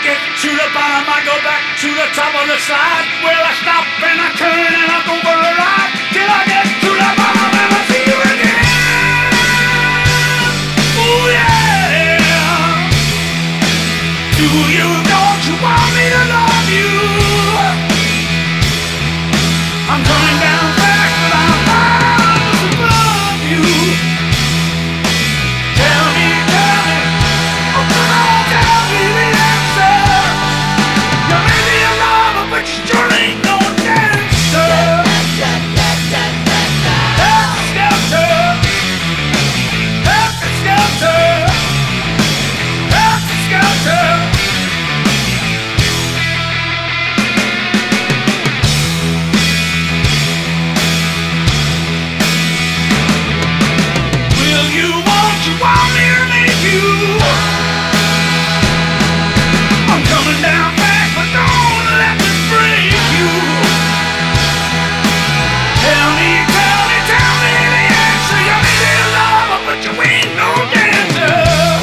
get to the bottom, I go back to the top of the slide. Where I stop and I turn and I go for a ride till I get to the bottom and I see you again. Ooh yeah. Do you, don't you want me to love you? I'm coming down back, but I'm miles above you. Tell me, oh come on, tell me the answer. You may be a lover, but you sure ain't no dancer. Helter-skelter, helter-skelter, helter-skelter. Will you, won't you, want me to make you? I'm coming down back, but don't let me break you. Tell me the answer. You may be a lover, but you ain't no dancer.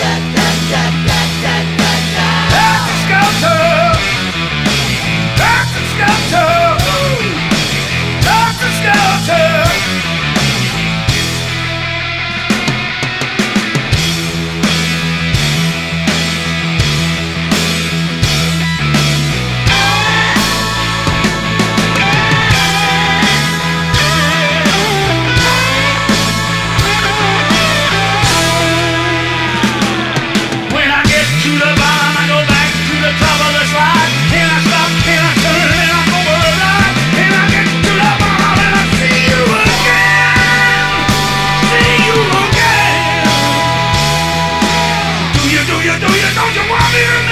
Helter-skelter, helter-skelter, helter-skelter. When I get to the bottom, I go back to the top of the slide. And I stop, and I turn, and I go for a ride. And I get to the bottom, and I see you again. See you again. Do you, don't you want me to